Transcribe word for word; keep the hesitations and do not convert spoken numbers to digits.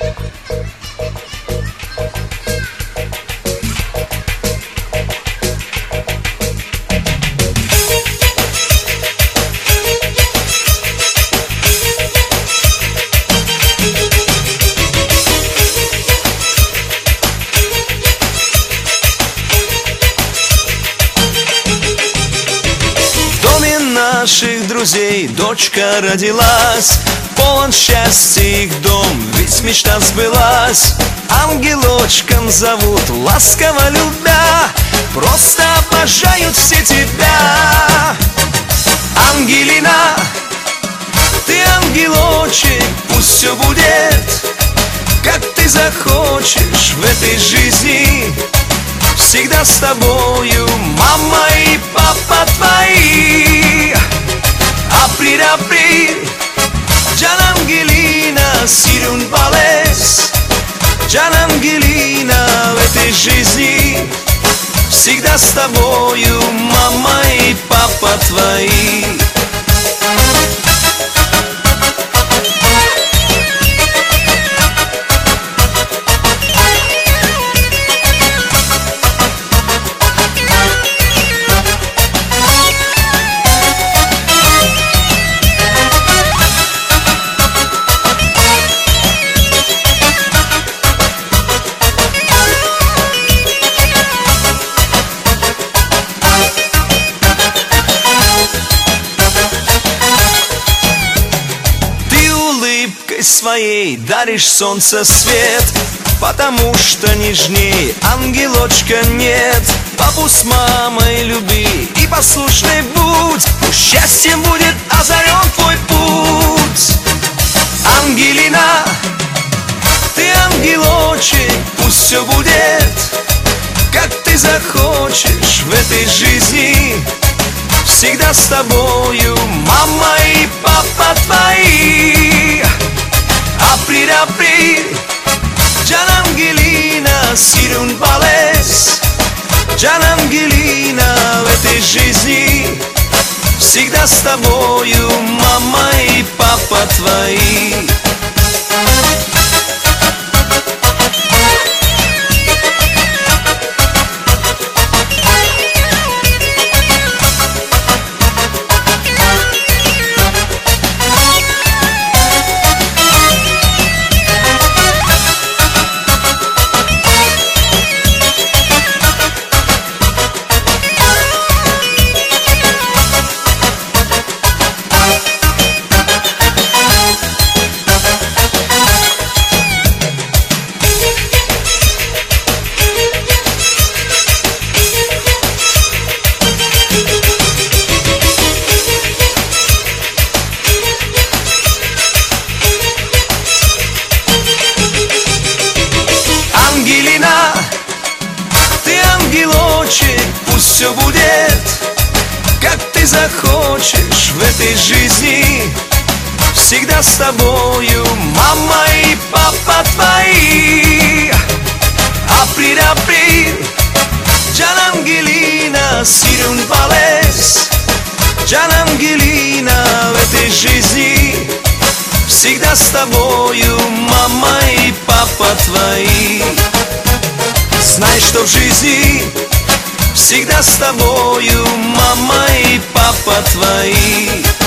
Наших друзей дочка родилась, полон счастья их дом, ведь мечта сбылась. Ангелочком зовут, ласково любя, просто обожают все тебя. Ангелина, ты ангелочек, пусть все будет, как ты захочешь в этой жизни. Всегда с тобою мама и папа твои. April, april, Gian Angelina, sirun балес. Gian Angelina, в этой жизни всегда с тобою мама и папа твои. Своей даришь солнце свет, потому что нежней ангелочка нет. Папу с мамой люби и послушный будь, пусть счастьем будет озарен твой путь. Ангелина, ты ангелочек, пусть все будет, как ты захочешь в этой жизни. Всегда с тобою мама и папа твои. April, april, Gian Angelina, sirun балес. Gian Angelina, в этой жизни всегда с тобою мама и папа твои. Пусть все будет, как ты захочешь в этой жизни. Всегда с тобою мама и папа твои. April, april, Gian Angelina, sirun балес. Gian Angelina, в этой жизни всегда с тобою мама и папа твои. Знай, что в жизни всегда с тобою мама и папа твои.